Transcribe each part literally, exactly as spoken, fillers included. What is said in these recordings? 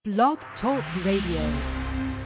Blog Talk Radio.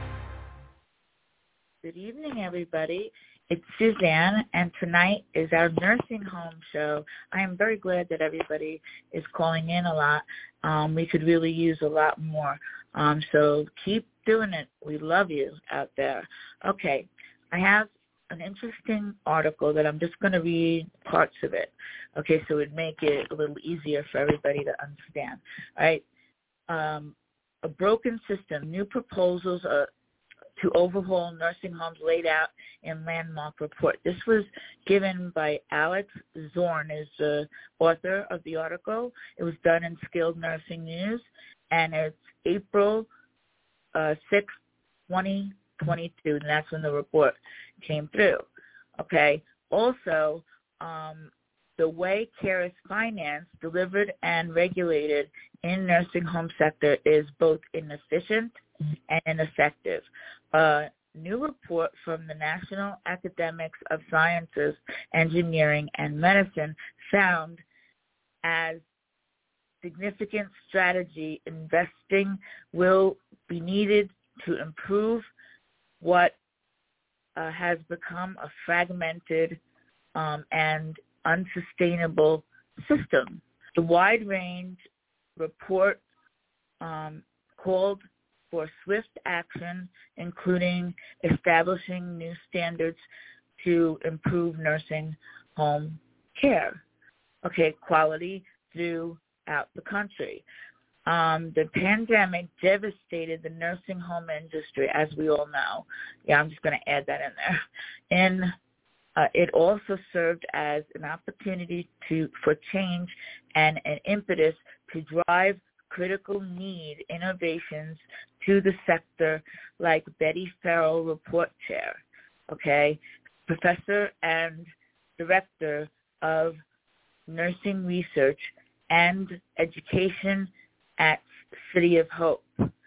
Good evening, everybody. It's Suzanne, and tonight is our nursing home show. I am very glad that everybody is calling in a lot. Um, we could really use a lot more. Um, so keep doing it. We love you out there. Okay, I have an interesting article that I'm just going to read parts of it. Okay, so it would make it a little easier for everybody to understand. All right. Um, a broken system. New proposals are to overhaul nursing homes laid out in landmark report. This was given by Alex Zorn, is the author of the article. It was done in Skilled Nursing News, and it's April uh, sixth, twenty twenty-two, and that's when the report came through. Okay. Also, um, the way care is financed, delivered, and regulated in nursing home sector is both inefficient and ineffective. A new report from the National Academics of Sciences, Engineering, and Medicine found as significant strategy investing will be needed to improve what uh, has become a fragmented um, and unsustainable system. The wide range report um, called for swift action, including establishing new standards to improve nursing home care. Okay, quality throughout the country. Um, the pandemic devastated the nursing home industry, as we all know. Yeah, I'm just going to add that in there. And uh, it also served as an opportunity to for change and an impetus to drive critical need innovations to the sector, like Betty Farrell, report chair, okay, professor and director of nursing research and education at City of Hope.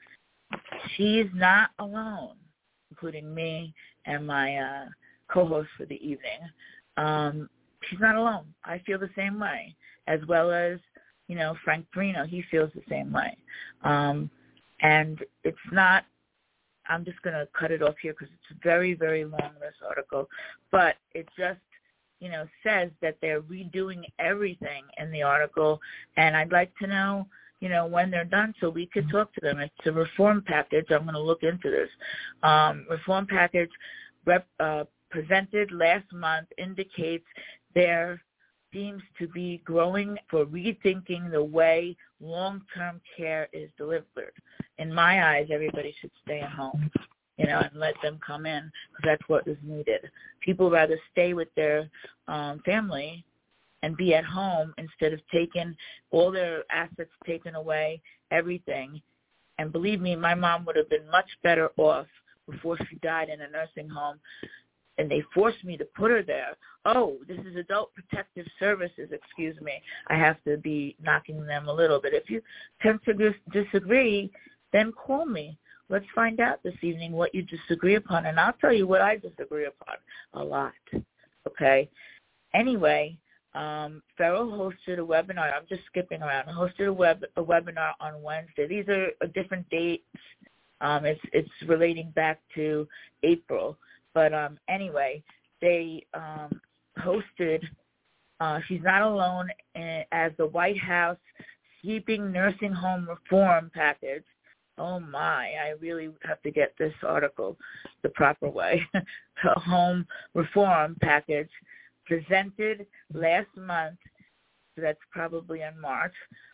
She's not alone, including me and my uh, co-host for the evening. Um, she's not alone. I feel the same way, as well as you know, Frank Perino, he feels the same way. Um, and it's not, I'm just going to cut it off here because it's very, very long, this article. But it just, you know, says that they're redoing everything in the article. And I'd like to know, you know, when they're done so we could talk to them. It's a reform package. I'm going to look into this. Um, reform package rep, uh, presented last month indicates their seems to be growing for rethinking the way long-term care is delivered. In my eyes, everybody should stay at home, you know, and let them come in because that's what is needed. People rather stay with their um, family and be at home instead of taking all their assets taken away, everything. And believe me, my mom would have been much better off before she died in a nursing home. And they forced me to put her there. Oh, this is Adult Protective Services. Excuse me. I have to be knocking them a little bit. If you tend to dis- disagree, then call me. Let's find out this evening what you disagree upon, and I'll tell you what I disagree upon a lot. Okay? Anyway, um, Farrell hosted a webinar. I'm just skipping around. Hosted a, web, a webinar on Wednesday. These are uh, different dates. Um, it's, it's relating back to April. But um, anyway, they um, hosted, uh, she's not alone in, as the White House sweeping nursing home reform package. Oh, my, I really have to get this article the proper way. The home reform package presented last month, so that's probably in March,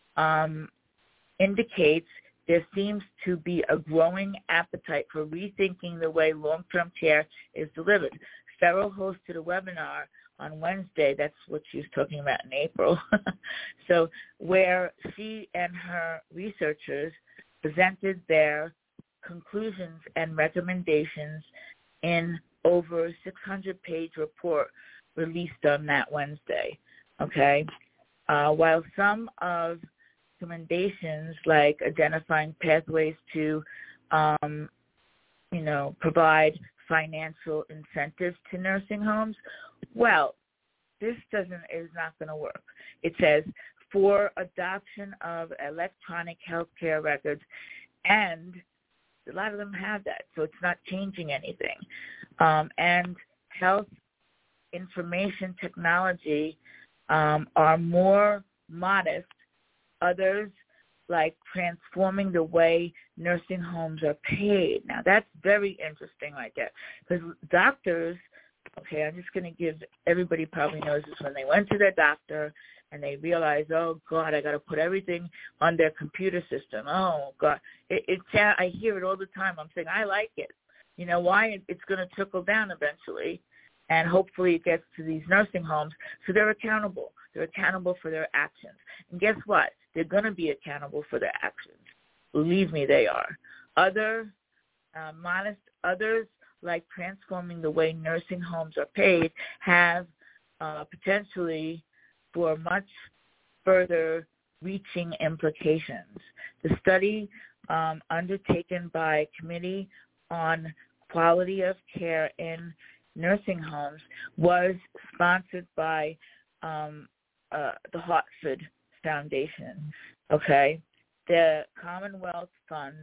um, indicates there seems to be a growing appetite for rethinking the way long-term care is delivered. Farrell hosted a webinar on Wednesday. That's what she was talking about in April. So where she and her researchers presented their conclusions and recommendations in over a six hundred page report released on that Wednesday. Okay? Uh, while some of recommendations like identifying pathways to, um, you know, provide financial incentives to nursing homes. Well, this doesn't is not going to work. It says for adoption of electronic healthcare records And a lot of them have that, so it's not changing anything. Um, and health information technology um, are more modest. Others, like transforming the way nursing homes are paid. Now, that's very interesting right there, because doctors, okay, I'm just going to give, everybody probably knows this, when they went to their doctor and they realized, oh, God, I got to put everything on their computer system. Oh, God. It, it, I hear it all the time. I'm saying, I like it. You know why? It's going to trickle down eventually, and hopefully it gets to these nursing homes, so they're accountable. They're accountable for their actions. And guess what? They're going to be accountable for their actions. Believe me, they are. Other uh, modest, others, like transforming the way nursing homes are paid, have uh, potentially for much further reaching implications. The study um, undertaken by Committee on Quality of Care in Nursing Homes was sponsored by um, uh, the Hartford Foundation, okay? The Commonwealth Fund,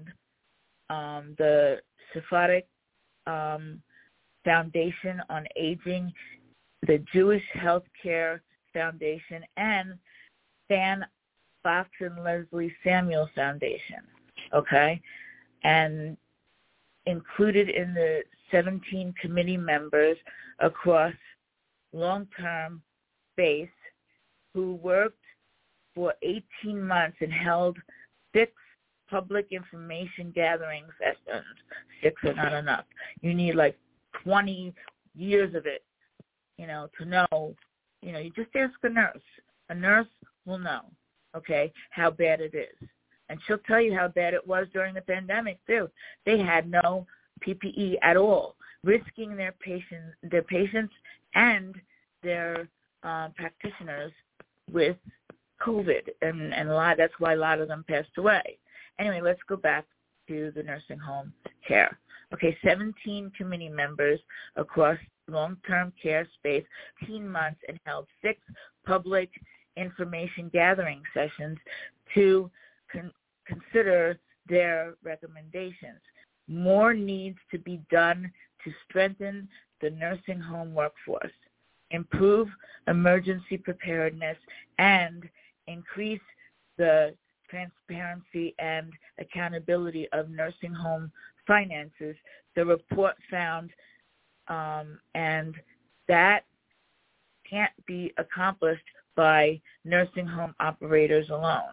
um, the Sephardic um, Foundation on Aging, the Jewish Healthcare Foundation, and Stan Fox and Leslie Samuel Foundation, okay? And included in the seventeen committee members across long-term space who worked for eighteen months and held six public information gathering sessions. Six are not enough. You need like twenty years of it, you know, to know. You know, you just ask a nurse. A nurse will know, okay, how bad it is. And she'll tell you how bad it was during the pandemic, too. They had no P P E at all, risking their patients, their patients and their uh, practitioners with COVID, and, and a lot. That's why a lot of them passed away. Anyway, let's go back to the nursing home care. Okay, seventeen committee members across long-term care space, eighteen months, and held six public information gathering sessions to con- consider their recommendations. More needs to be done to strengthen the nursing home workforce, improve emergency preparedness, and increase the transparency and accountability of nursing home finances, the report found, um, and that can't be accomplished by nursing home operators alone.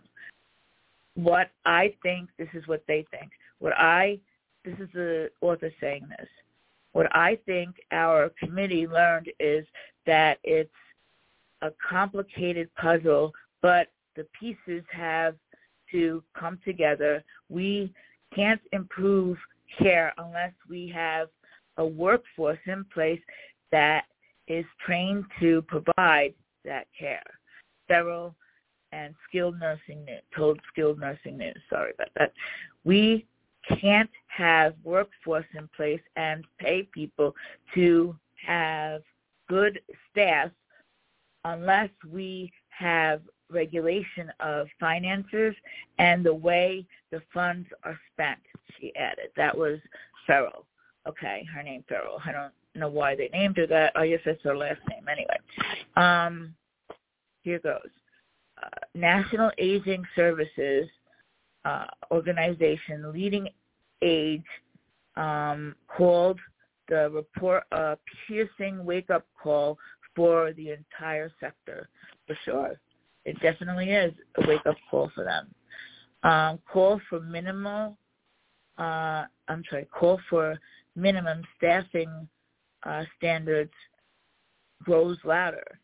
What I think, this is what they think. What I, this is the author saying this. What I think our committee learned is that it's a complicated puzzle, but the pieces have to come together. We can't improve care unless we have a workforce in place that is trained to provide that care. Sterile and skilled nursing news, told skilled nursing news, sorry about that. We can't have workforce in place and pay people to have good staff unless we have regulation of finances and the way the funds are spent, she added. That was Farrell. Okay, her name Farrell. I don't know why they named her that. I guess that's her last name anyway. Um, here goes. Uh, National Aging Services uh, Organization, Leading Age, um, called the report a piercing wake-up call for the entire sector, for sure. It definitely is a wake-up call for them. Um, call for minimal, uh, I'm sorry, call for minimum staffing uh, standards grows louder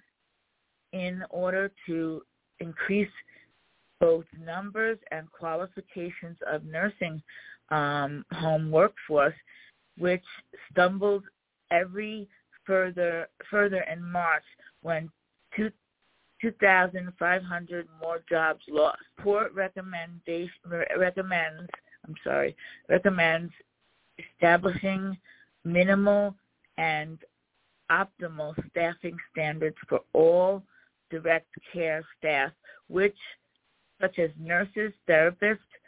in order to increase both numbers and qualifications of nursing um, home workforce, which stumbled every further further in March when two thousand five hundred more jobs lost. Report recommendation recommends I'm sorry recommends establishing minimal and optimal staffing standards for all direct care staff, which, such as nurses, therapists,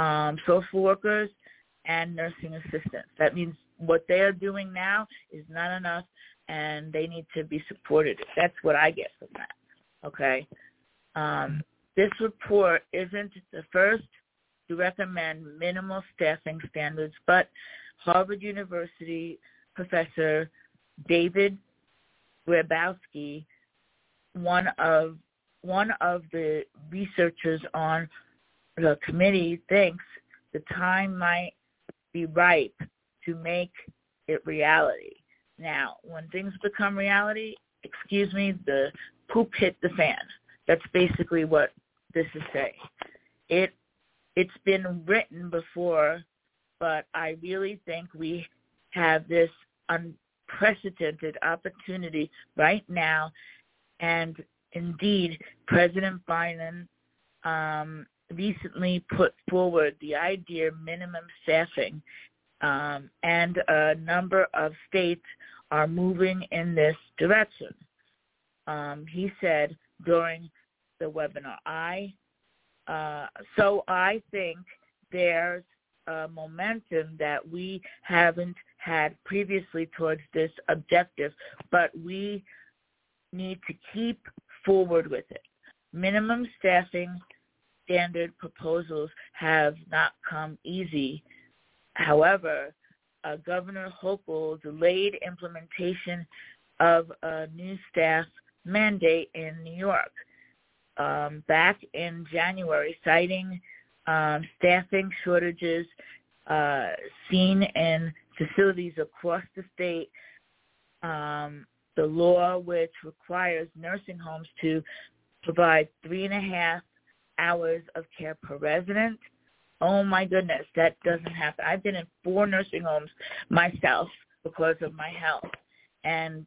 um, social workers, and nursing assistants. That means what they are doing now is not enough, and they need to be supported. That's what I get from that, okay? Um, this report isn't the first to recommend minimal staffing standards, but Harvard University professor David Grabowski, one of one of the researchers on the committee, thinks the time might be ripe to make it reality. Now, when things become reality, excuse me, the poop hit the fan. That's basically what this is saying. It, it's been written before, but I really think we have this unprecedented opportunity right now. And indeed, President Biden um, recently put forward the idea of minimum staffing, um, and a number of states are moving in this direction. Um, he said during the webinar, I uh, so I think there's a momentum that we haven't had previously towards this objective, but we need to keep forward with it. Minimum staffing standard proposals have not come easy. However, uh, Governor Hochul delayed implementation of a new staff mandate in New York um, back in January, citing um, staffing shortages uh, seen in facilities across the state. Um, the law, which requires nursing homes to provide three and a half hours of care per resident. Oh my goodness, that doesn't happen. I've been in four nursing homes myself because of my health, and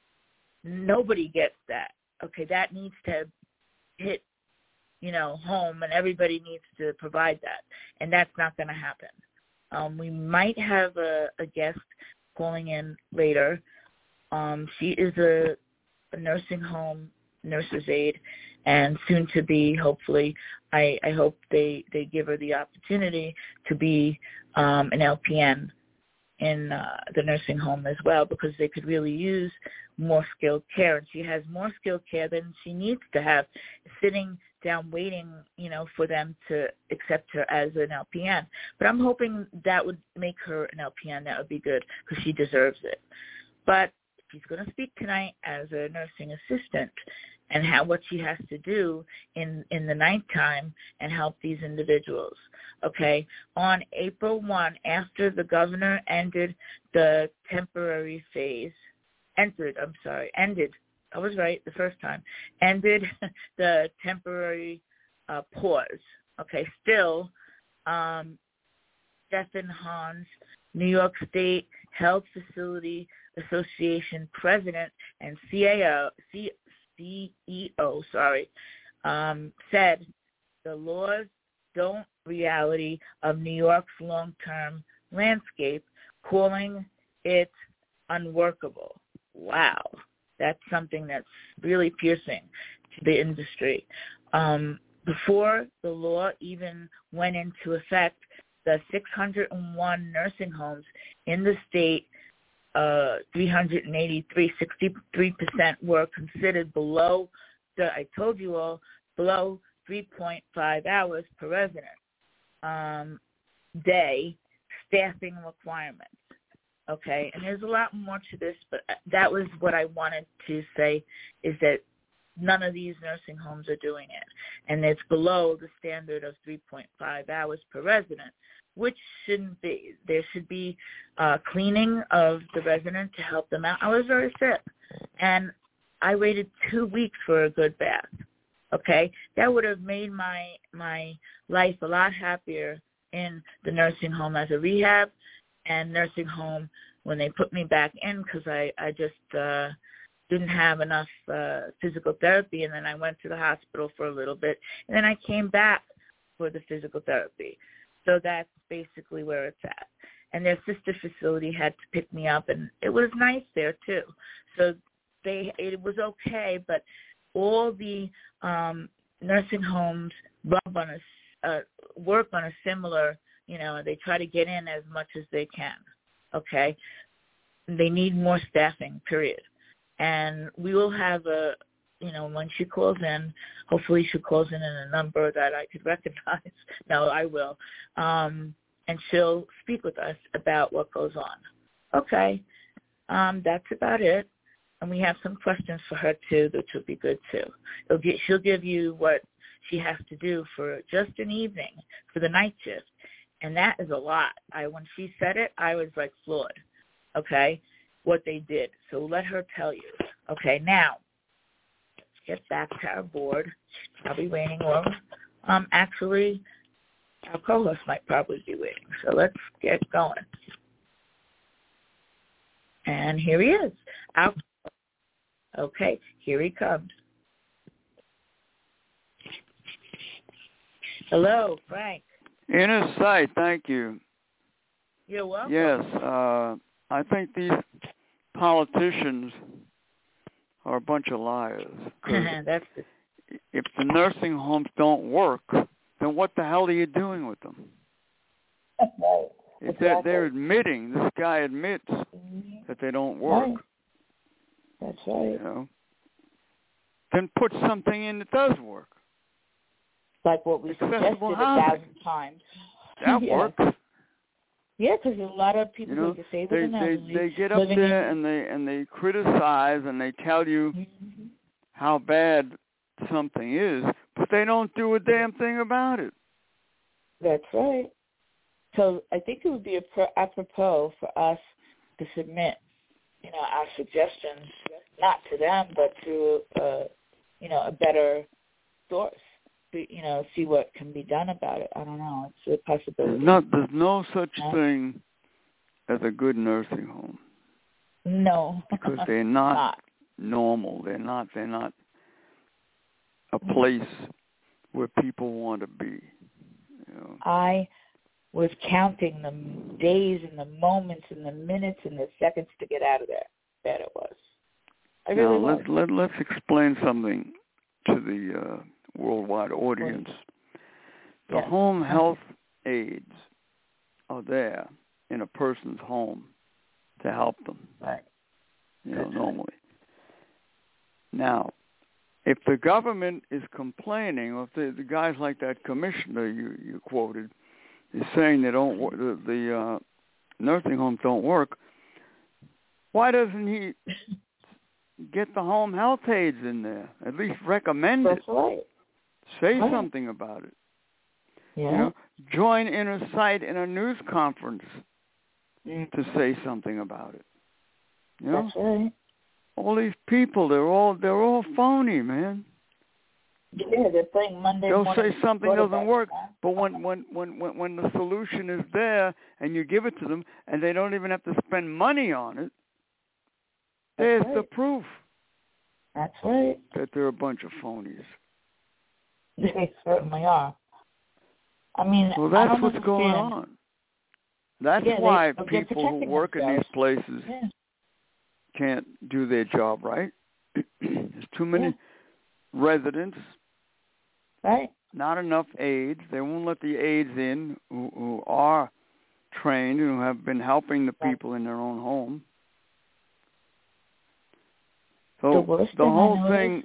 nobody gets that. Okay, that needs to hit, you know, home, and everybody needs to provide that, and that's not going to happen. Um, we might have a, a guest calling in later. Um, she is a, a nursing home nurse's aide, and soon to be, hopefully, I, I hope they, they give her the opportunity to be um, an L P N in uh, the nursing home as well, because they could really use more skilled care. And she has more skilled care than she needs to have, sitting down waiting, you know, for them to accept her as an L P N. But I'm hoping that would make her an L P N. That would be good, because she deserves it. But she's going to speak tonight as a nursing assistant, and how what she has to do in, in the nighttime and help these individuals. Okay, on April first, after the governor ended the temporary phase, entered, I'm sorry, ended, I was right the first time, ended the temporary uh, pause. Okay, still, um, Stephen Hans, New York State Health Facility Association president and C A O, C, C E O, sorry, um, said the laws don't reality of New York's long-term landscape, calling it unworkable. Wow, that's something that's really piercing to the industry. Um, before the law even went into effect, the six hundred one nursing homes in the state, uh, three hundred eighty-three, sixty-three percent were considered below the, I told you all, below three point five hours per resident um, day staffing requirements. Okay, and there's a lot more to this, but that was what I wanted to say, is that none of these nursing homes are doing it, and it's below the standard of three point five hours per resident, which shouldn't be. There should be uh, cleaning of the resident to help them out. I was very sick, and I waited two weeks for a good bath. Okay, that would have made my my life a lot happier in the nursing home as a rehab, and nursing home when they put me back in, because I, I just uh, didn't have enough uh, physical therapy, and then I went to the hospital for a little bit, and then I came back for the physical therapy. So that's basically where it's at. And their sister facility had to pick me up, and it was nice there too. So they it was okay, but all the um, nursing homes rub on a, uh, work on a similar, you know, they try to get in as much as they can, okay? They need more staffing, period. And we will have a, you know, when she calls in, hopefully she calls in in a number that I could recognize. No, I will. Um, and she'll speak with us about what goes on. Okay. Um, that's about it. And we have some questions for her, too, which will be good, too. It'll get, she'll give you what she has to do for just an evening, for the night shift. And that is a lot. I When she said it, I was, like, floored, okay, what they did. So let her tell you. Okay, now, let's get back to our board. She's probably waiting. Or, um, actually, our co-host might probably be waiting. So let's get going. And here he is. Our Okay, here he comes. Hello, Frank. Inner sight, thank you. You're welcome. Yes, uh, I think these politicians are a bunch of liars. That's the... If the nursing homes don't work, then what the hell are you doing with them? Right. If exactly. they're, they're admitting, this guy admits mm-hmm. that they don't work. Right. That's right. You know, then put something in that does work. Like what we suggested Accessible a housing. thousand times. That yeah. works. Yeah, because a lot of people you know, who are disabled they, and elderly they, they get up there in... and they and they criticize and they tell you mm-hmm. how bad something is, but they don't do a damn thing about it. That's right. So I think it would be apropos for us to submit, you know, our suggestions, not to them, but to, uh, you know, a better source, to, you know, see what can be done about it. I don't know. It's a possibility. There's, not, there's no such no? thing as a good nursing home. No. Because they're not, not normal. They're not, they're not a place where people want to be. You know? I was counting the days and the moments and the minutes and the seconds to get out of there. That it was. I really now, was. let, let, let's explain something to the uh, worldwide audience. The yes. home health aides are there in a person's home to help them. Right. You know, That's normally. Right. Now, if the government is complaining, or if the, the guys like that commissioner you, you quoted is saying they don't the, the uh, nursing homes don't work, why doesn't he get the home health aides in there? At least recommend That's it. Right. Say right. something about it. Yeah. You know, join Inner Sight in a news conference mm. to say something about it. You know? That's right. All these people, they're all they're all phony, man. Yeah, they're playing Monday They'll morning. say something doesn't work, man. but when, when, when, when, when the solution is there and you give it to them and they don't even have to spend money on it, That's there's right. the proof. That's right. That they're a bunch of phonies. They certainly are. I mean, well, that's I don't what's understand. going on. That's yeah, why they, people who work themselves. in these places yeah. can't do their job right. There's too many yeah. residents. Right. Not enough aides. They won't let the aides in who, who are trained and who have been helping the people right. in their own home. So the, the whole thing,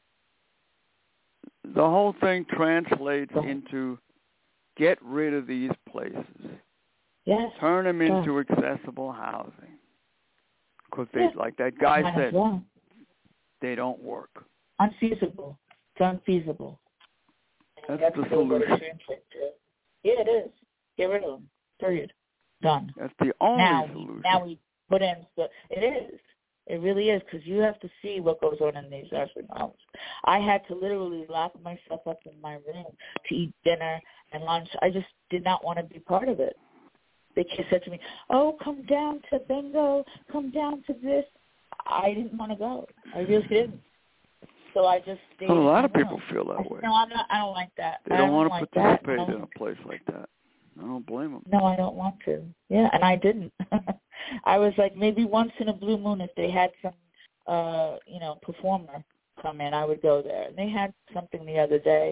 the whole thing translates oh. into get rid of these places. Yes. Turn them yes. into accessible housing. Because they, yeah. like that guy Might said, well. they don't work. Unfeasible. It's unfeasible. That's, That's the solution. Yeah, it is. Get rid of them. Period. Done. That's the only now, solution. Now we put in, the, it is. It really is, because you have to see what goes on in these nursing homes. I had to literally lock myself up in my room to eat dinner and lunch. I just did not want to be part of it. They just said to me, oh, come down to bingo, come down to this. I didn't want to go. I really didn't. So I just stayed. Well, a lot in of my people room. feel that way. No, I'm not, I don't like that. They I don't, don't want to like participate that. in a place like that. I don't blame them. No, I don't want to. Yeah, and I didn't. I was like, maybe once in a blue moon, if they had some, uh, you know, performer come in, I would go there. And they had something the other day,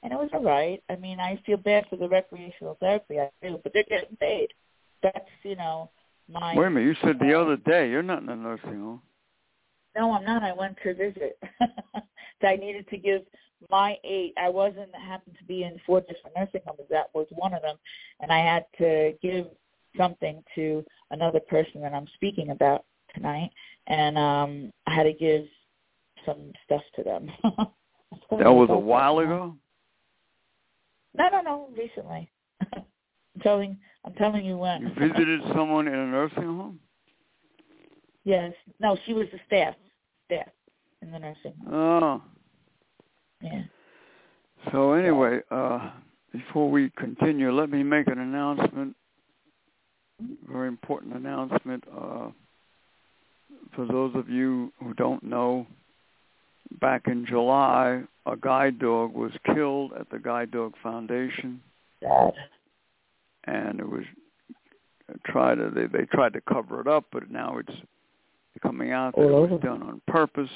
and it was all right. I mean, I feel bad for the recreational therapy, I do, but they're getting paid. That's, you know, my... Wait a minute, you said the other day you're not in a nursing home. No, I'm not. I went to visit. I needed to give my eight. I wasn't, happened to be in four different nursing homes. That was one of them. And I had to give something to another person that I'm speaking about tonight. And um, I had to give some stuff to them. That was a while ago? No, no, no, recently. I'm telling, I'm telling you when. You visited someone in a nursing home? Yes. No, she was the staff, staff in the nursing home. Oh. Yeah. So anyway, uh, before we continue, let me make an announcement, very important announcement. Uh, for those of you who don't know, back in July, a guide dog was killed at the Guide Dog Foundation. Sad. And it was tried to, they, they tried to cover it up, but now it's coming out that it was done on purpose.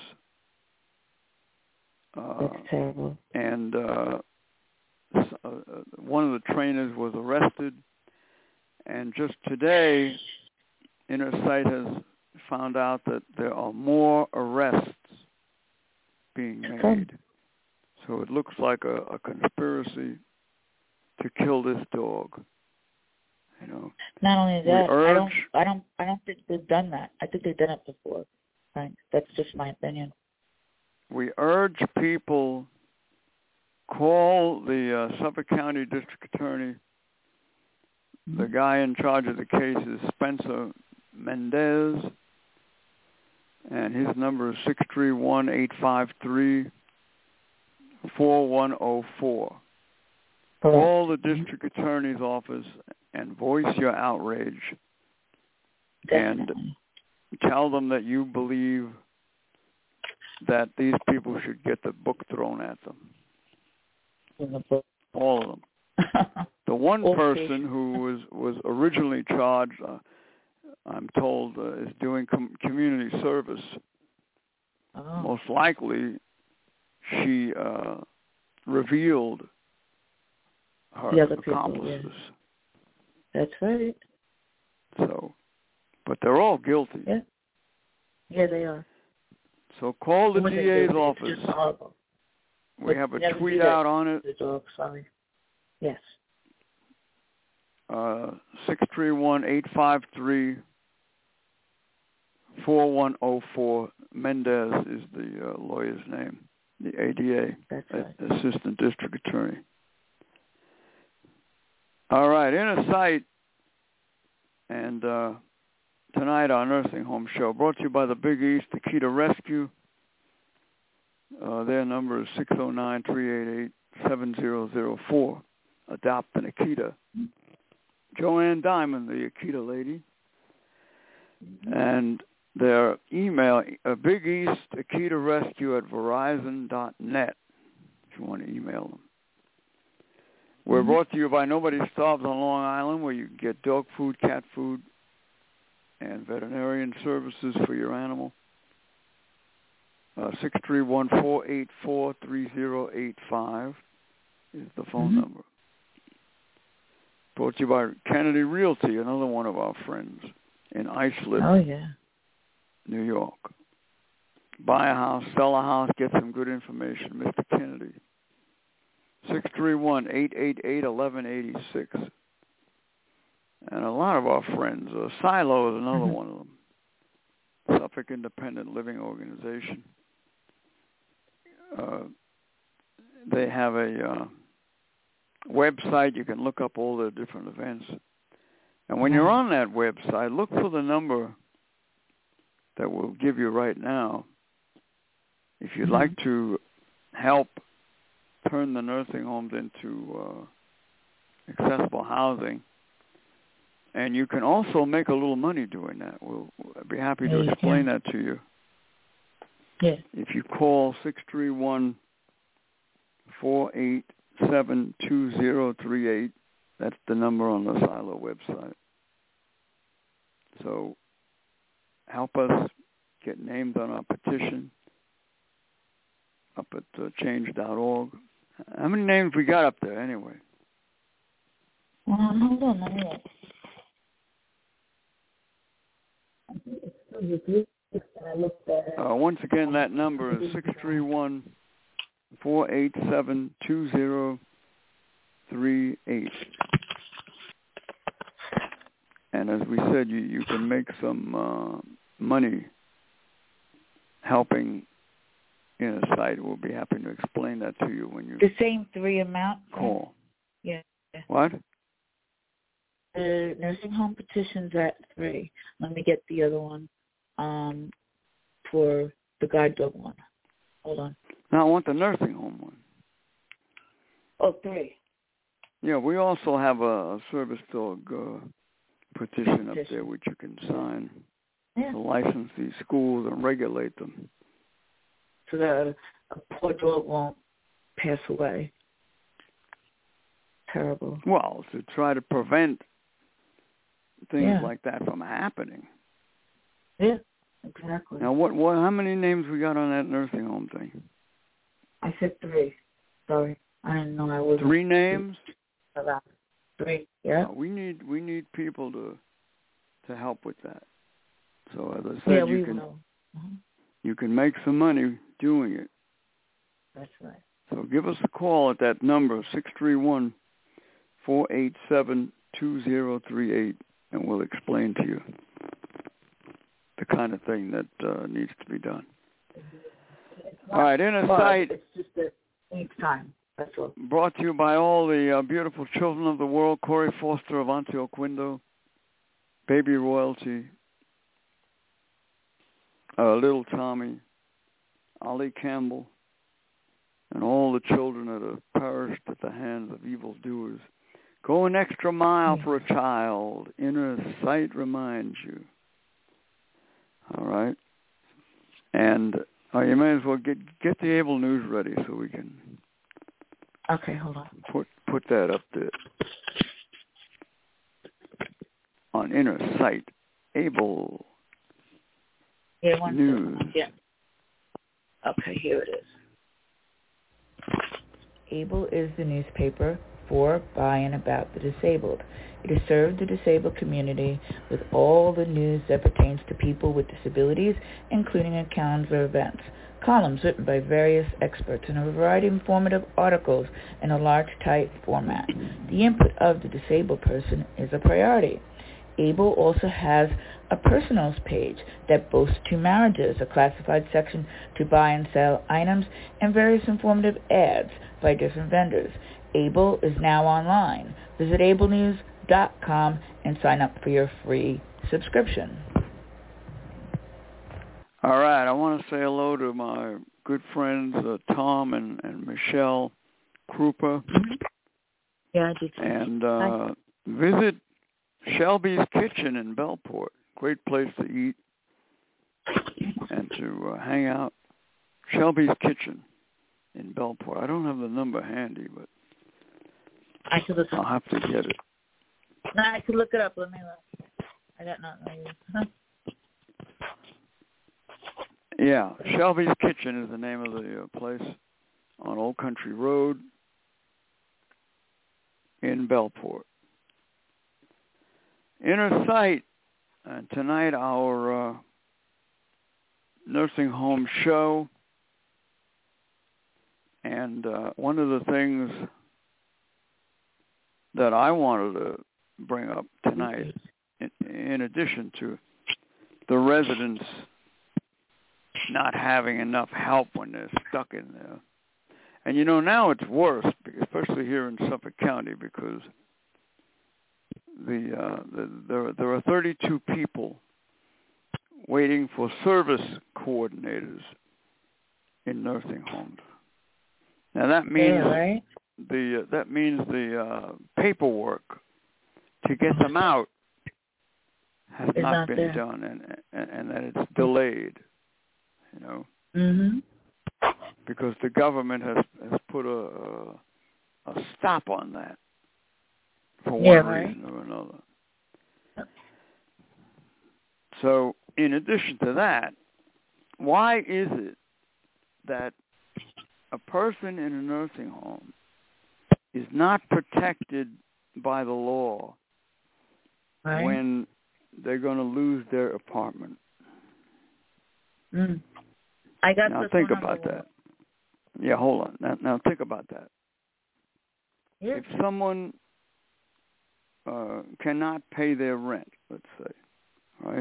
Uh, That's terrible. And uh, uh, one of the trainers was arrested. And just today, Inner Sight has found out that there are more arrests being made. So it looks like a, a conspiracy to kill this dog. You know, not only that, urge, I don't, I don't, I don't think they've done that. I think they've done it before. Right? That's just my opinion. We urge people call the uh, Suffolk County District Attorney. Mm-hmm. The guy in charge of the case is Spencer Mendez, and his number is six three one, eight five three, four one zero four. Call the district attorney's office and voice your outrage. Definitely. And tell them that you believe that these people should get the book thrown at them. The book. All of them. The one okay. person who was, was originally charged, uh, I'm told, uh, is doing com- community service. Oh. Most likely, she uh, revealed her the other accomplices. People, yeah. That's right. So, but they're all guilty. Yeah. Yeah, they are. So call the when D A's office. It's just horrible. We but have a tweet out on it. The dog, sorry. Yes. Uh, six three one, eight five three, four one zero four. Mendez is the uh, lawyer's name, the A D A, That's right. Assistant District Attorney. All right, Inner Sight, and uh, tonight our nursing home show, brought to you by the Big East Akita Rescue. Uh, their number is six oh nine, three eight eight, seven zero zero four. Adopt an Akita. Joanne Diamond, the Akita lady. And their email, uh, Big East Akita Rescue at verizon dot net, if you want to email them. We're mm-hmm. brought to you by Nobody Starves on Long Island, where you can get dog food, cat food, and veterinarian services for your animal. Uh, six three one, four eight four, three zero eight five is the phone mm-hmm. number. Brought to you by Kennedy Realty, another one of our friends in Islip, oh, yeah. New York. Buy a house, sell a house, get some good information. Mister Kennedy. six three one, eight eight eight, one one eight six. And a lot of our friends, uh, Silo is another mm-hmm. one of them. Suffolk Independent Living Organization. Uh, they have a uh, website. You can look up all the different events. And when you're on that website, look for the number that we'll give you right now. If you'd mm-hmm. like to help turn the nursing homes into uh, accessible housing, and you can also make a little money doing that. We'll, we'll be happy to explain that to you. Yes. If you call six three one, four eight seven, two zero three eight, that's the number on the Silo website. So help us get named on our petition up at uh, change dot org. How many names we got up there anyway? Um, hold on, let me look. It's still the three six that I looked at. Uh, once again, that number is six three one, four eight seven, two zero three eight. And as we said, you, you can make some uh, money helping in a site. We'll be happy to explain that to you when you The same three amount? call. Yeah. What? The nursing home petitions at three. Let me get the other one um, for the guide dog one. Hold on. Now I want the nursing home one. Oh, three. Yeah, we also have a, a service dog uh, petition, petition up there which you can sign yeah. to license these schools and regulate them. So that a poor dog won't pass away. Terrible. Well, to try to prevent things yeah. like that from happening. Yeah, exactly. Now, what, what? How many names we got on that nursing home thing? I said three. Sorry, I didn't know I was. Three names. Three. Yeah. Uh, we need we need people to to help with that. So as I said, yeah, you we can will. Uh-huh. you can make some money doing it. That's right. So give us a call at that number six three one, four eight seven, two zero three eight, and we'll explain to you the kind of thing that uh, needs to be done. All right, Inner Sight. It's just that needs time. That's all. Brought to you by all the uh, beautiful children of the world: Corey Foster of Antioch Window, Baby Royalty, uh, Little Tommy, Ollie Campbell, and all the children that have perished at the hands of evildoers. Go an extra mile for a child. Inner Sight reminds you. All right. And uh, you may as well get get the Able News ready so we can. Okay, hold on. Put put that up there on Inner Sight. Able yeah, one News. Second. Yeah. Okay, here it is. Able is the newspaper for, by, and about the disabled. It has served the disabled community with all the news that pertains to people with disabilities, including accounts of events, columns written by various experts, and a variety of informative articles in a large type format. The input of the disabled person is a priority. Able also has a personals page that boasts two marriages, a classified section to buy and sell items, and various informative ads by different vendors. Able is now online. Visit able news dot com and sign up for your free subscription. All right, I want to say hello to my good friends uh, Tom and, and Michelle Krupa. Mm-hmm. Yeah, I did. And uh, visit Shelby's Kitchen in Bellport. Great place to eat and to uh, hang out. Shelby's Kitchen in Bellport. I don't have the number handy, but I could look I'll have to get it. No, I could look it up. Let me look. I got nothing. Huh? Yeah, Shelby's Kitchen is the name of the uh, place on Old Country Road in Bellport. Inner Sight, uh, tonight our uh, nursing home show, and uh, one of the things that I wanted to bring up tonight, in, in addition to the residents not having enough help when they're stuck in there. And, you know, now it's worse, especially here in Suffolk County, because the, uh, the there, there are thirty-two people waiting for service coordinators in nursing homes. Now, that means yeah, right? the uh, that means the uh, paperwork to get them out has it's not, not been there. done, and, and and that it's delayed. You know, mhm, because the government has has put a a, a stop on that for one yeah, right. reason or another. So, in addition to that, why is it that a person in a nursing home is not protected by the law right. when they're going to lose their apartment. Mm. I got now this think one about the that. Yeah, hold on. Now, now think about that. Yeah. If someone uh, cannot pay their rent, let's say, right,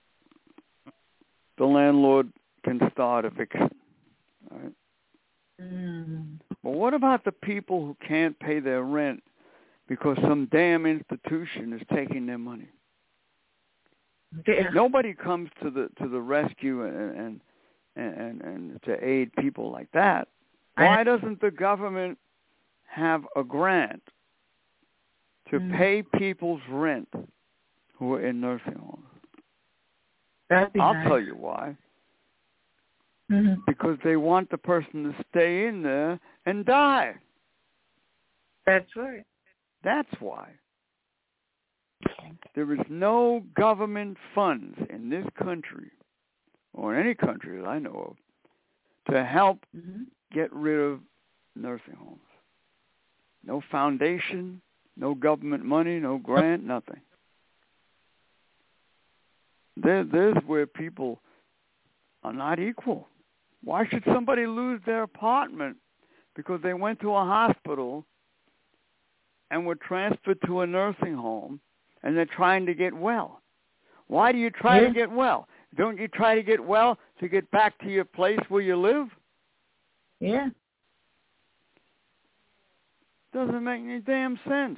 the landlord can start eviction, right? Mm. But what about the people who can't pay their rent because some damn institution is taking their money? Yeah. Nobody comes to the to the rescue and and, and and to aid people like that. Why doesn't the government have a grant to mm. pay people's rent who are in nursing homes? That'd be I'll nice. tell you why. Mm-hmm. Because they want the person to stay in there and die. That's right. That's why. There is no government funds in this country, or in any country that I know of, to help mm-hmm. get rid of nursing homes. No foundation, no government money, no grant, nothing. There, there's where people are not equal. Why should somebody lose their apartment because they went to a hospital and were transferred to a nursing home and they're trying to get well? Why do you try yeah. to get well? Don't you try to get well to get back to your place where you live? Yeah. Doesn't make any damn sense.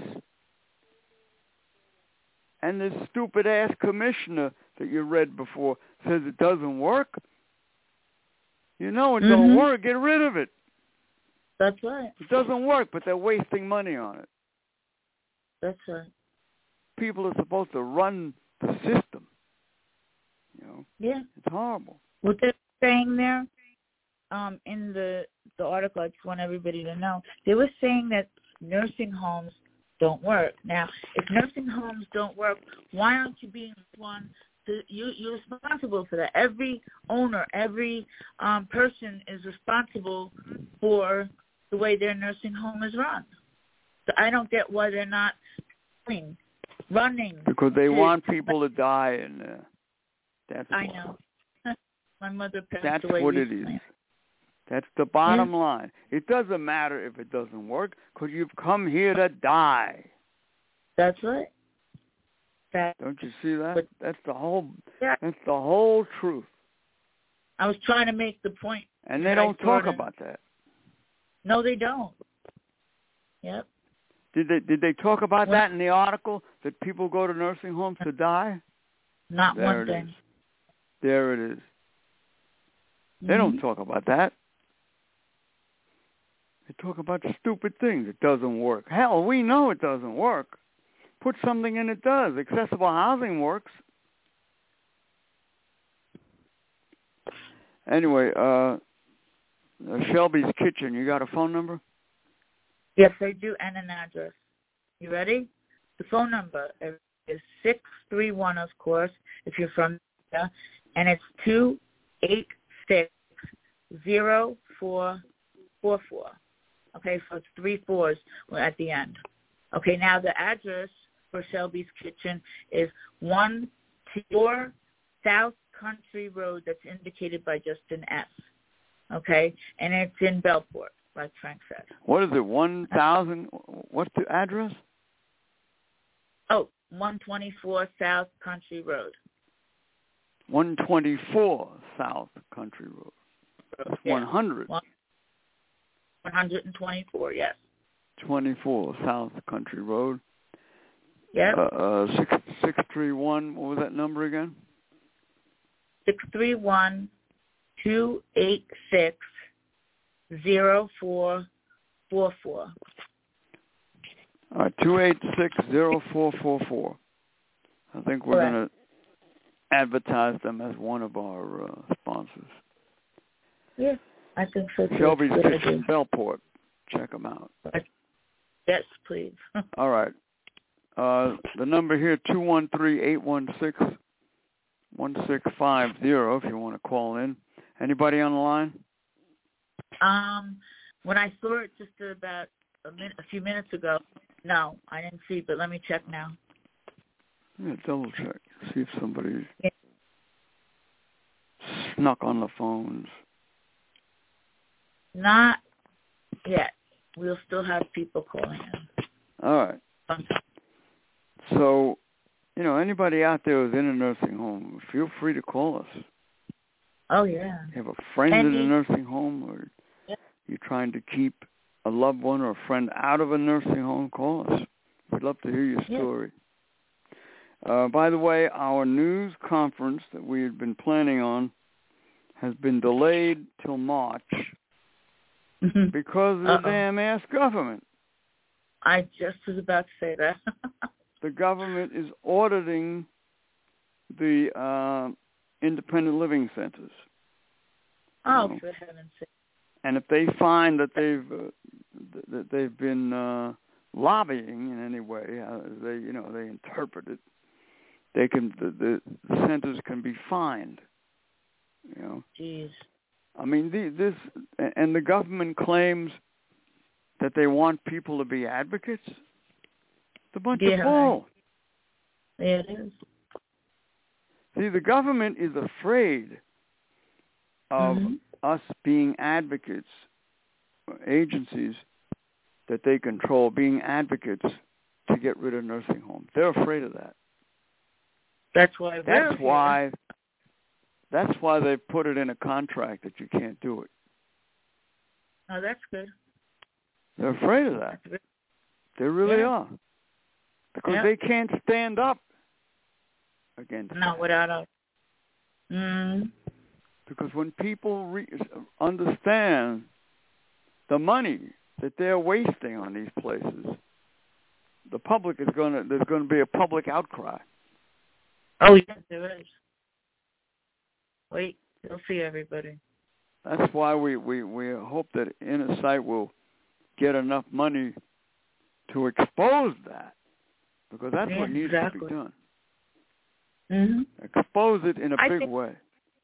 And this stupid-ass commissioner that you read before says it doesn't work. You know it mm-hmm. don't work. Get rid of it. That's right. It doesn't work, but they're wasting money on it. That's right. People are supposed to run the system. You know? Yeah. It's horrible. What they're saying there um, in the, the article, I just want everybody to know, they were saying that nursing homes don't work. Now, if nursing homes don't work, why aren't you being one to, you, you're responsible for that. Every owner, every um, person is responsible for the way their nursing home is run. So I don't get why they're not running. running because they to, want people to die in there. That's I why. know. My mother passed That's away what recently. it is. That's the bottom yeah. line. It doesn't matter if it doesn't work because you've come here to die. That's right. That, Don't you see that? but, that's the whole. yeah. That's the whole truth. I was trying to make the point. And they don't talk about that. No, they don't. Yep. Did they? Did they talk about well, that in the article? That people go to nursing homes to die? Not there one it thing. Is. There it is. They mm-hmm. don't talk about that. They talk about stupid things. It doesn't work. Hell, we know it doesn't work. Put something in it does. Accessible housing works. Anyway, uh, Shelby's Kitchen, you got a phone number? Yes, I do, and an address. You ready? The phone number is six three one, of course, if you're from there, and it's two eight six zero four four four. Okay, so it's three fours at the end. Okay, now the address for Shelby's Kitchen is one four South Country Road. That's indicated by just an S. Okay, and it's in Bellport, like Frank said. What is it? One thousand. What's the address? Oh, one twenty-four South Country Road. One twenty-four South Country Road. That's yeah. one hundred. One hundred and twenty-four. Yes. Twenty-four South Country Road. Yep. Uh, uh, six six three one. What was that number again? Six three one two eight six zero four four four. All right, two eight six zero four four four. I think we're going to advertise them as one of our uh, sponsors. Yeah, I think so too. Shelby's Kitchen, Bellport. Check them out. Yes, please. All right. Uh, the number here, two one three, eight one six, one six five zero if you want to call in. Anybody on the line? Um, When I saw it just about a minute, a few minutes ago, no, I didn't see. But let me check now. Yeah, double check. See if somebody Yeah. snuck on the phones. Not yet. We'll still have people calling in. All right. Um, So, you know, anybody out there who's in a nursing home, feel free to call us. Oh, yeah. You have a friend And in a he- nursing home, or yeah. you're trying to keep a loved one or a friend out of a nursing home, call us. We'd love to hear your Yeah. story. Uh, by the way, our news conference that we had been planning on has been delayed till March because of the Uh-oh. damn ass government. I just was about to say that. The government is auditing the uh, independent living centers. Oh, You know, for heaven's sake. and if they find that they've uh, th- that they've been uh, lobbying in any way, uh, they you know they interpret it. They can the, the, the centers can be fined. You know. Jeez. I mean, the, this and the government claims that they want people to be advocates. It's a bunch Yeah. of bull. Yeah, it is. See, the government is afraid of Mm-hmm. us being advocates, agencies that they control, being advocates to get rid of nursing homes. They're afraid of that. That's why. we're That's here. why. That's why they put it in a contract that you can't do it. Oh, that's good. They're afraid of that. That's good. They really Yeah. are, because Yeah. they can't stand up against No, that. without a. Mm. Because when people re- understand the money that they're wasting on these places, the public is going to, there's going to be a public outcry. Oh, yes, there is. Wait, you'll see everybody. That's why we, we, we hope that Inner Sight will get enough money to expose that, because that's Yeah, what needs exactly. to be done. Mm-hmm. Expose it in a I big think, way.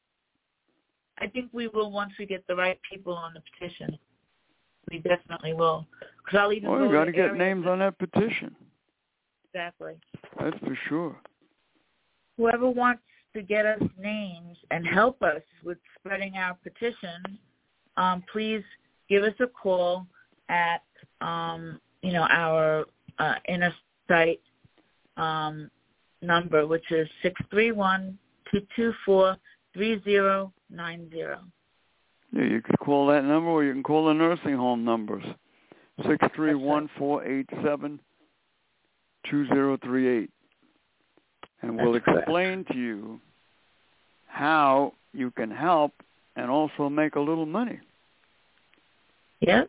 I think we will once we get the right people on the petition. We definitely will. Because I'll even Well, go you got to to get areas names that, on that petition. exactly. That's for sure. Whoever wants to get us names and help us with spreading our petition, um, please give us a call at, um, you know, our uh, Inner Sight um, number, which is six three one, two two four, three zero nine zero. Yeah, you can call that number, or you can call the nursing home numbers, six three one, four eight seven, two zero three eight. And we'll That's correct. explain to you how you can help and also make a little money. Yes?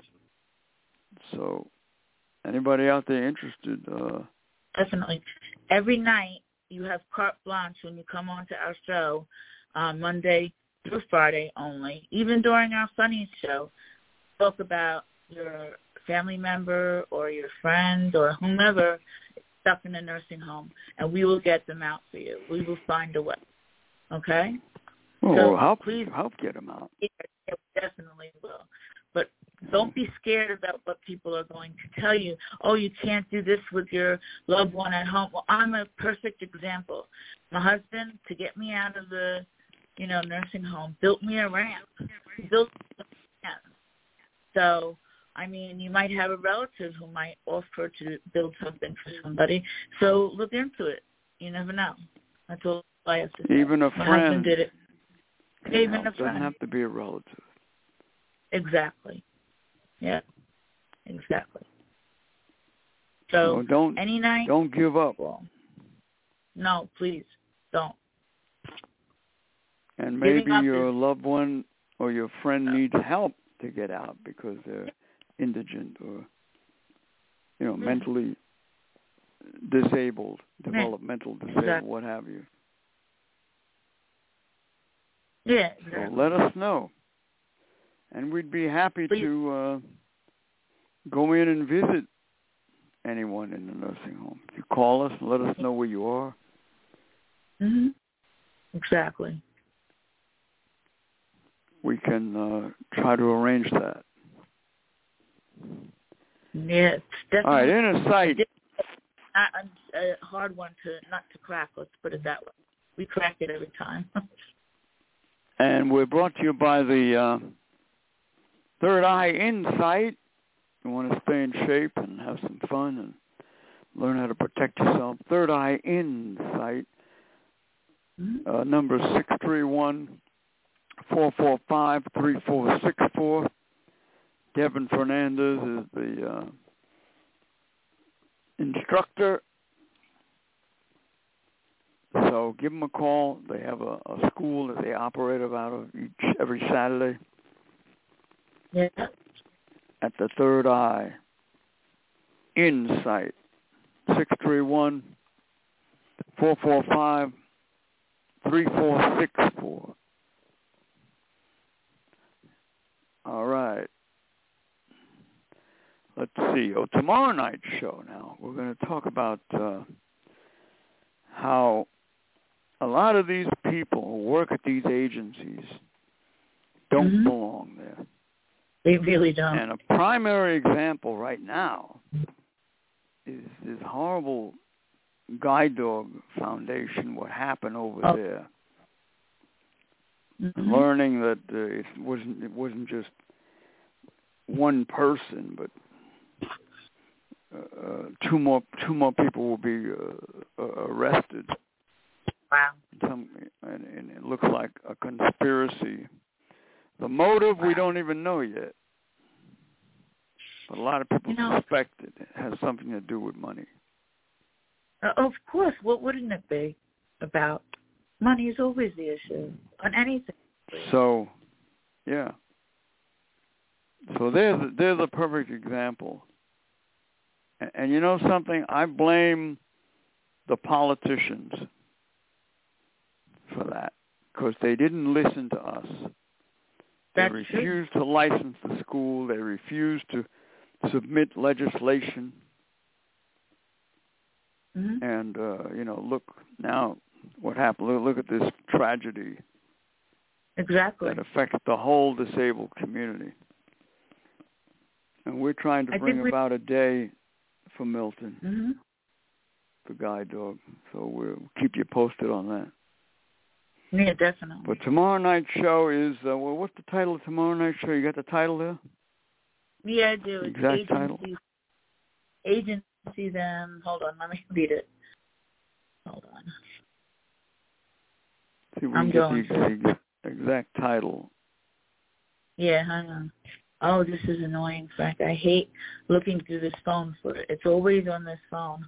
So anybody out there interested? Uh, Definitely. Every night you have carte blanche when you come on to our show, uh, Monday through Friday only. Even during our Sunny's show, talk about your family member or your friend or whomever is stuck in a nursing home, and we will get them out for you. We will find a way. Okay? well, So we'll help, please, help get them out. yeah, yeah, we definitely will. But don't be scared about what people are going to tell you. Oh, you can't do this with your loved one at home. Well, I'm a perfect example. My husband, to get me out of the, you know, nursing home, built me a ramp. He built a ramp. So, I mean, you might have a relative who might offer to build something for somebody. So look into it. You never know. That's all I have to say. Even a My friend husband did it. can Even help. a friend. Doesn't have to be a relative. Exactly. Yeah. Exactly. So So don't any night. don't give up. Well, no, please don't. And Giving maybe up your is- loved one or your friend needs help to get out because they're indigent or, you know, Yeah. mentally disabled, Yeah. developmental disabled, Exactly. what have you. Yeah. So Exactly. let us know. And we'd be happy Please. to uh, go in and visit anyone in the nursing home. You call us and let us know where you are. Mm-hmm. Exactly. We can uh, try to arrange that. Yeah, it's definitely. All right, inner sight. Not a, a hard one to not to crack. Let's put it that way. We crack it every time. And we're brought to you by the uh, Third Eye Insight. You want to stay in shape and have some fun and learn how to protect yourself. Third Eye Insight. Mm-hmm. Uh, number six three one, four four five, three four six four. Devin Fernandez is the uh, instructor. So give them a call. They have a, a school that they operate out of each every Saturday. Yeah. At the Third Eye Insight. six three one, four four five, three four six four. All right. Let's see. Oh, tomorrow night's show now, we're going to talk about uh, how a lot of these people who work at these agencies don't mm-hmm. belong there. They really don't. And a primary example right now is this horrible Guide Dog Foundation, what happened over oh. there. Mm-hmm. Learning that uh, it wasn't it wasn't just one person, but uh, two more two more people will be uh, uh, arrested. Wow. Some, and, and it looks like a conspiracy. The motive wow. we don't even know yet, but a lot of people you know, suspect it has something to do with money. Uh, of course. What wouldn't it be about? Money is always the issue on anything. So, yeah. So they're the, they're the perfect example. And, and you know something? I blame the politicians for that because they didn't listen to us. They That's refused true. to license the school. They refused to submit legislation. Mm-hmm. And, uh, you know, look now what happened. Look, look at this tragedy. Exactly. That affects the whole disabled community. And we're trying to I bring we... about a day for Milton, mm-hmm. for Guide Dog. So we'll keep you posted on that. Yeah, definitely. But tomorrow night's show is, uh, well, what's the title of tomorrow night's show? You got the title there? Yeah, I do. It's exact agencies, title? Agencies, um, hold on, let me read it. Hold on. See if we I'm can get going the, the exact title. Yeah, hang on. Oh, this is annoying, Frank. I hate looking through this phone for it. It's always on this phone.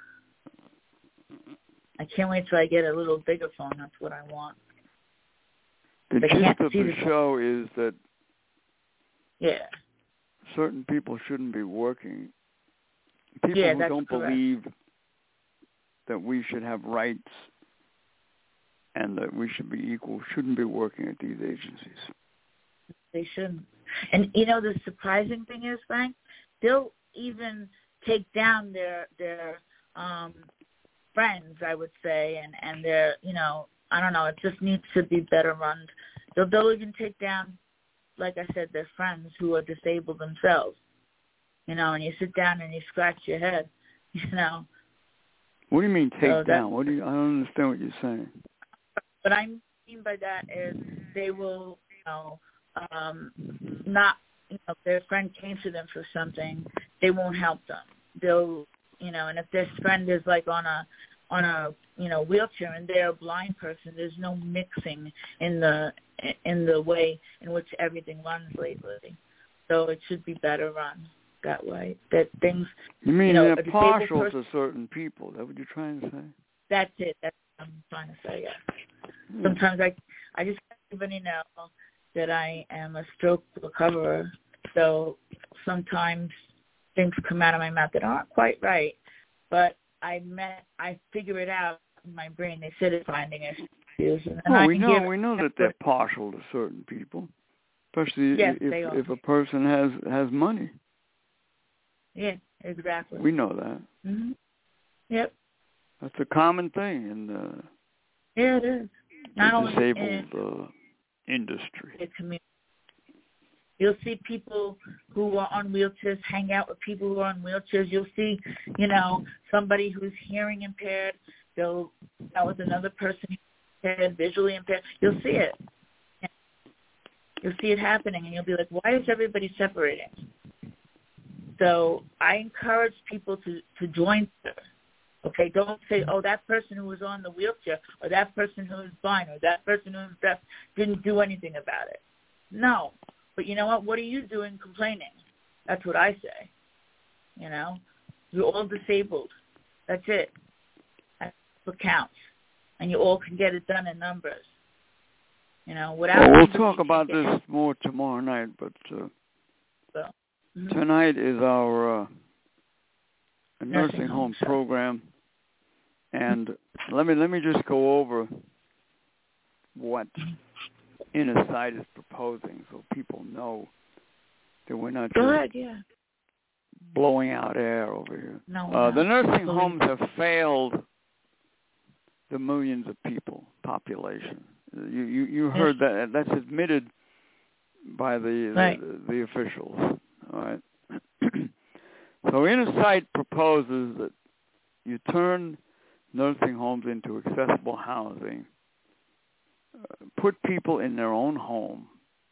I can't wait till I get a little bigger phone. That's what I want. The I gist of see the the show is that yeah. certain people shouldn't be working. People yeah, who that's don't correct. believe that we should have rights and that we should be equal shouldn't be working at these agencies. They shouldn't. And, you know, the surprising thing is, Frank, they'll even take down their their um, friends, I would say, and, and their, you know, I don't know, it just needs to be better run. They'll, they'll even take down, like I said, their friends who are disabled themselves. You know, and you sit down and you scratch your head, you know. What do you mean take so down? What do you? I don't understand what you're saying. What I mean by that is they will, you know, um, not, you know, if their friend came to them for something, they won't help them. They'll, you know, and if their friend is like on a, on a, you know, wheelchair and they're a blind person, there's no mixing in the, in the way in which everything runs lately. So it should be better run that way. That things, you mean you know, they're partial person, to certain people? Is that what you're trying to say? That's it. That's what I'm trying to say, yeah. Hmm. Sometimes I, I just let everybody know that I am a stroke recoverer. So sometimes things come out of my mouth that aren't quite right, but I met, I figure it out in my brain. They said it's finding issues. And oh, I we know, hear, we know that they're partial to certain people, especially yes, if they are. if a person has has money. Yeah, exactly. We know that. Mm-hmm. Yep. That's a common thing in the, yeah, it is. the Not disabled only in uh, industry. the community. You'll see people who are on wheelchairs hang out with people who are on wheelchairs. You'll see, you know, somebody who's hearing impaired. They'll out with another person impaired, visually impaired. You'll see it. You'll see it happening, and you'll be like, why is everybody separating? So I encourage people to, to join her. Okay, don't say, oh, that person who was on the wheelchair or that person who was blind or that person who was deaf didn't do anything about it. No. But you know what? What are you doing complaining? That's what I say. You know? You're all disabled. That's it. That's what counts. And you all can get it done in numbers. You know, without... Well, we'll talk about this it. more tomorrow night, but uh, so, mm-hmm. tonight is our uh, nursing, nursing home show. program. And let me let me just go over what Inner Sight is proposing so people know that we're not Go just ahead, yeah. blowing out air over here. No, uh, no. The nursing homes have failed the millions of people, population. You you, you heard yes. that. That's admitted by the, right. the, the officials. All right. So Inner Sight proposes that you turn nursing homes into accessible housing, uh, put people in their own home,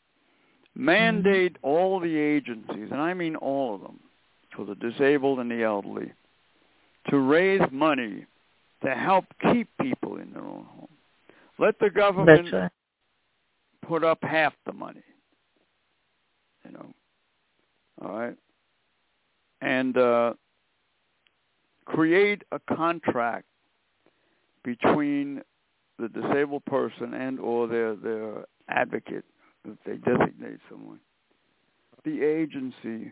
mandate mm-hmm. all the agencies, and I mean all of them, for the disabled and the elderly, to raise money to help keep people in their own home. Let the government right. put up half the money, you know, all right, and uh, create a contract between the disabled person and or their, their advocate, if they designate someone. The agency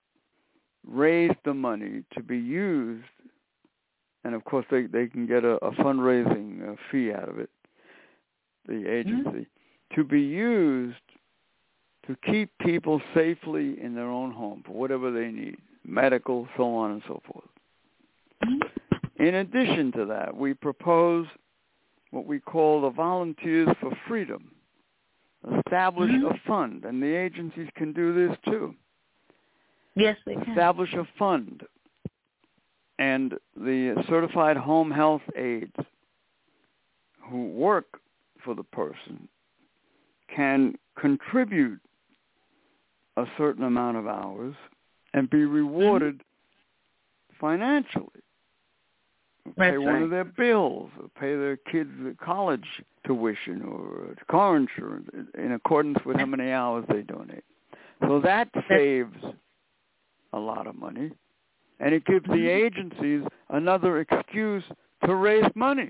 raised the money to be used, and of course they, they can get a, a fundraising uh, fee out of it, the agency, mm-hmm. to be used to keep people safely in their own home for whatever they need, medical, so on and so forth. Mm-hmm. In addition to that, we propose what we call the Volunteers for Freedom. Establish mm-hmm. a fund, and the agencies can do this too. Yes, they can. Establish a fund, and the certified home health aides who work for the person can contribute a certain amount of hours and be rewarded mm-hmm. financially. Pay That's one right. of their bills, or pay their kids' college tuition or car insurance in accordance with how many hours they donate. So that saves a lot of money, and it gives the agencies another excuse to raise money.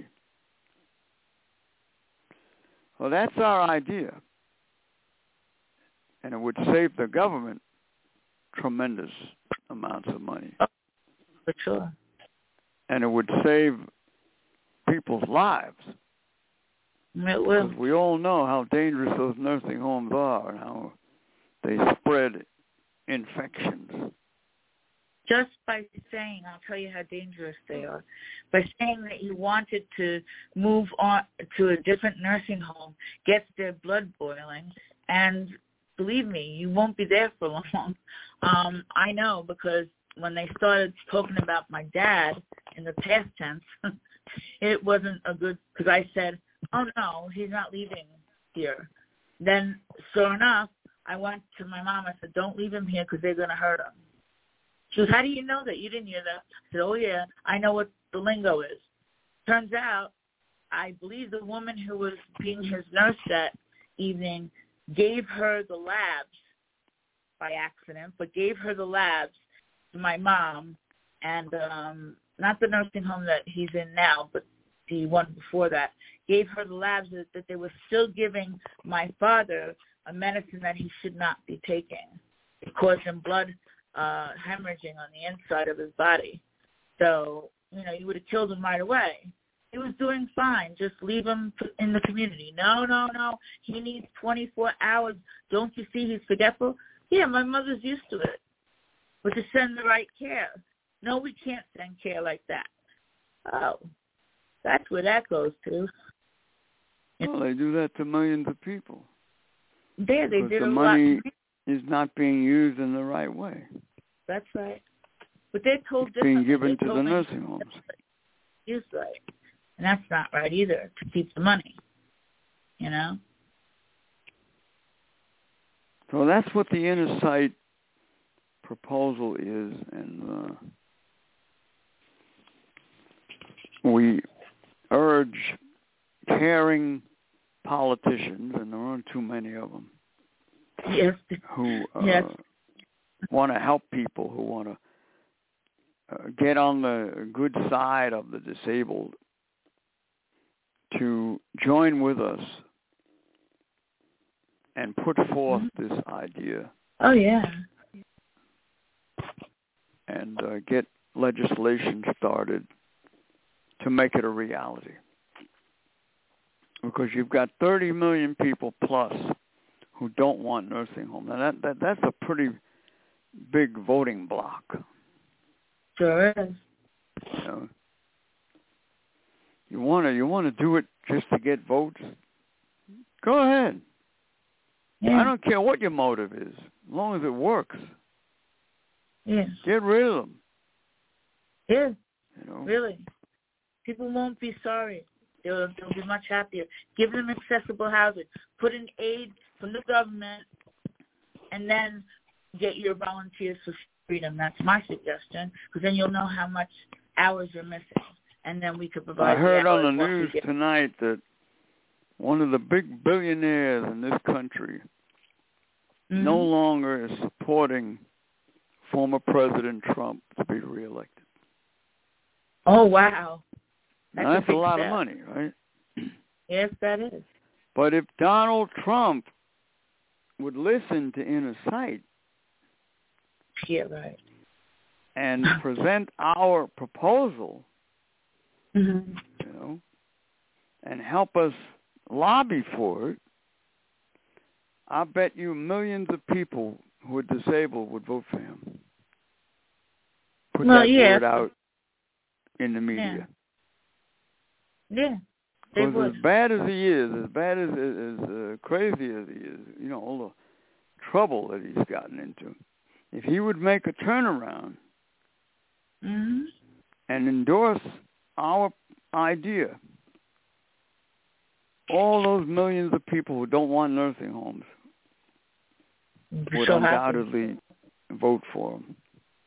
Well, that's our idea, and it would save the government tremendous amounts of money. Oh, for sure. And it would save people's lives. It will. Because we all know how dangerous those nursing homes are and how they spread infections. Just by saying, I'll tell you how dangerous they are, by saying that you wanted to move on to a different nursing home gets their blood boiling, and believe me, you won't be there for long. Um, I know, because when they started talking about my dad in the past tense, it wasn't a good, because I said, oh, no, he's not leaving here. Then, sure enough, I went to my mom. I said, don't leave him here because they're going to hurt him. She goes, how do you know that? You didn't hear that. I said, oh, yeah, I know what the lingo is. Turns out, I believe the woman who was being his nurse that evening gave her the labs by accident, but gave her the labs to my mom, and um, not the nursing home that he's in now, but the one before that, gave her the labs that, that they were still giving my father a medicine that he should not be taking. It caused him blood uh, hemorrhaging on the inside of his body. So, you know, you would have killed him right away. He was doing fine. Just leave him in the community. No, no, no. He needs twenty-four hours. Don't you see he's forgetful? Yeah, my mother's used to it. But to send the right care. No, we can't send care like that. Oh, that's where that goes to. Well, they do that to millions of people. There, they because did the a money, lot. is not being used in the right way. That's right. But they're told it's being differently. given they're to the nursing homes. Used right. And that's not right either, to keep the money, you know? So that's what the inner sight proposal is, and uh, we urge caring politicians, and there aren't too many of them, yes. who uh, yes. want to help people, who want to uh, get on the good side of the disabled, to join with us and put forth mm-hmm. this idea. Oh, yeah. And uh, get legislation started to make it a reality. Because you've got thirty million people plus who don't want nursing homes. Now that, that that's a pretty big voting block. Sure is. You know, you want to you want to do it just to get votes? Go ahead. Yeah. I don't care what your motive is, as long as it works. Yes. Get rid of them. Yeah. You know? Really. People won't be sorry. They'll, they'll be much happier. Give them accessible housing. Put in aid from the government, and then get your volunteers for freedom. That's my suggestion, because then you'll know how much hours you're missing, and then we could provide. I heard the on the news tonight that one of the big billionaires in this country mm-hmm. no longer is supporting former President Trump to be reelected. Oh, wow. That's, now, that's a, a lot step. of money, right? Yes, that is. But if Donald Trump would listen to Inner Sight yeah, right. and present our proposal, mm-hmm. you know, and help us lobby for it, I bet you millions of people who are disabled would vote for him. Put well, that yeah. word out in the media. Yeah. Because as bad as he is, as bad as, as uh, crazy as he is, you know, all the trouble that he's gotten into, if he would make a turnaround mm-hmm. and endorse our idea, all those millions of people who don't want nursing homes would so undoubtedly happy. vote for him.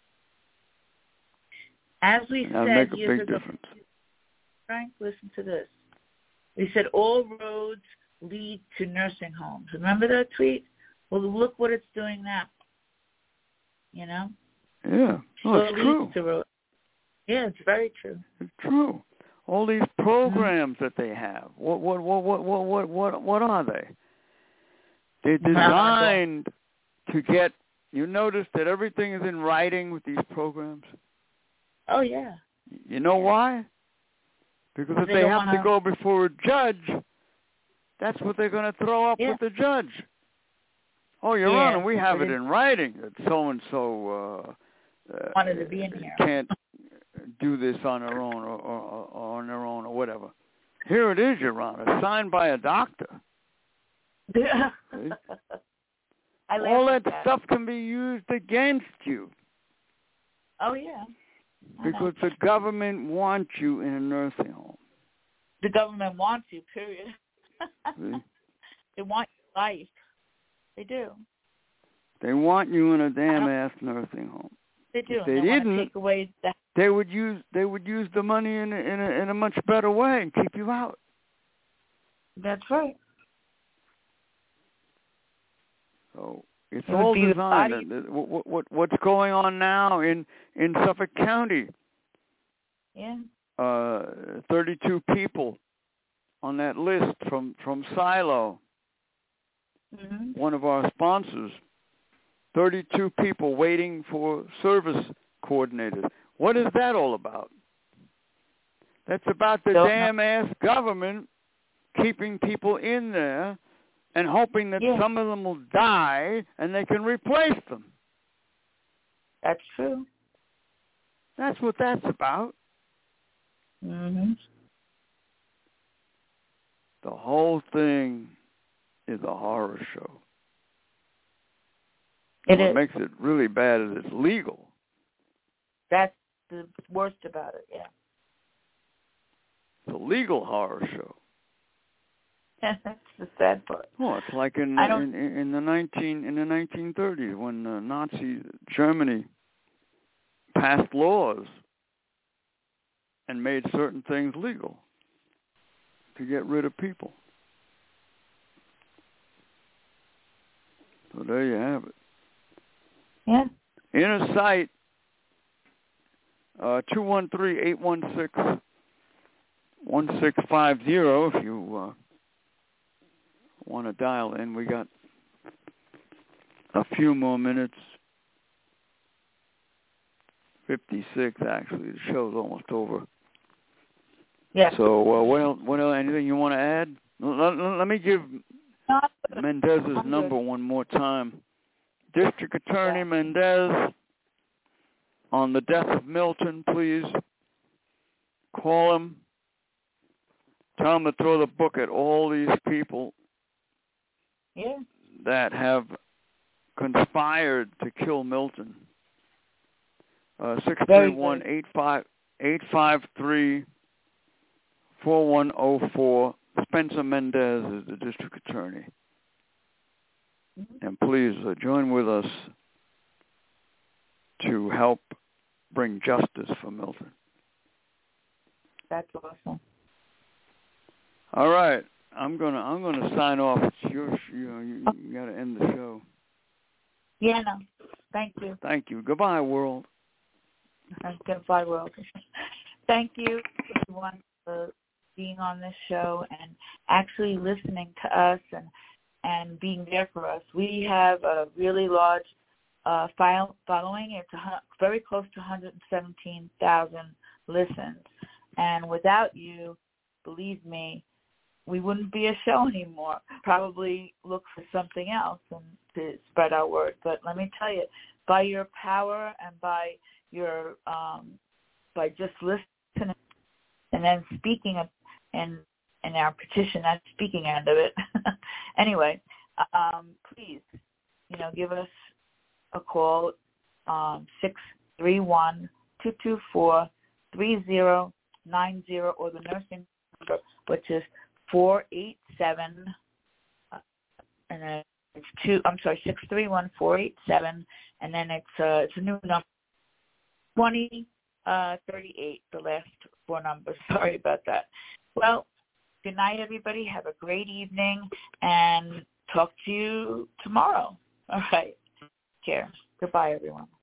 As we and that'd said make a years big ago, difference. Frank, listen to this. We said all roads lead to nursing homes. Remember that tweet? Well, look what it's doing now. You know? Yeah. Oh, so it's true. To road. Yeah, it's very true. It's true. All these programs mm-hmm. that they have. What what what what what what what what are they? They're designed to get. You notice that everything is in writing with these programs. Oh yeah. You know why? Because if they, they have wanna... to go before a judge, that's what they're going to throw up yeah. with the judge. Oh, Your yeah, Honor, we have it is. in writing that so and so wanted to be in here. Can't do this on their own or, or, or on their own or whatever. Here it is, Your Honor, signed by a doctor. I All that, that stuff can be used against you. Oh yeah. Because the government wants you in a nursing home. The government wants you, period. They want your life. They do. They want you in a damn ass nursing home. They do. If they, they didn't, take away the... they would use they would use the money in a, in a in a much better way and keep you out. That's right. So it's it all designed. What, what what's going on now in, in Suffolk County? Yeah. Uh, thirty-two people on that list from from Silo. Mm-hmm. One of our sponsors. thirty-two people waiting for service coordinators. What is that all about? That's about the Don't damn know. ass government keeping people in there and hoping that yeah. some of them will die and they can replace them. That's true. That's what that's about. Mm-hmm. The whole thing is a horror show. It what is. makes it really bad is it's legal. That's the worst about it, yeah. It's a legal horror show. That's the sad part. Well, it's like in I don't, in, in the nineteen in the nineteen thirties when uh, Nazi Germany passed laws and made certain things legal to get rid of people. So there you have it. Yeah. Inner Sight, uh, two one three, eight one six, one six five zero if you uh, want to dial in. We got a few more minutes. fifty-six, actually. The show's almost over. Yeah. So, uh, what else, what else, anything you want to add? Let, let, let me give Mendez's number one more time. District Attorney Mendez, on the death of Milton, please call him. Tell him to throw the book at all these people yeah. that have conspired to kill Milton. Uh, six three one, eight five three, four one zero four. Spencer Mendez is the district attorney. And please uh, join with us to help bring justice for Milton. That's awesome. All right, I'm gonna I'm gonna sign off. It's your, you know, you, you got to end the show. Yeah, no. Thank you. Thank you. Goodbye, world. Goodbye, world. Thank you, everyone, for being on this show and actually listening to us and and being there for us. We have a really large uh, file following. It's a, very close to one hundred seventeen thousand listens. And without you, believe me, we wouldn't be a show anymore. Probably look for something else and to spread our word. But let me tell you, by your power and by your um, by just listening and then speaking of, and and our petition, that speaking end of it. Anyway, um, please, you know, give us a call, um, six three one, two two four, three zero nine zero, or the nursing number, which is four eight seven, uh, and then it's two. I'm sorry, six three one four eight seven, and then it's uh, it's a new number, twenty uh, thirty eight. The last four numbers. Sorry about that. Well, good night, everybody. Have a great evening, and talk to you tomorrow. All right. Take care. Goodbye, everyone.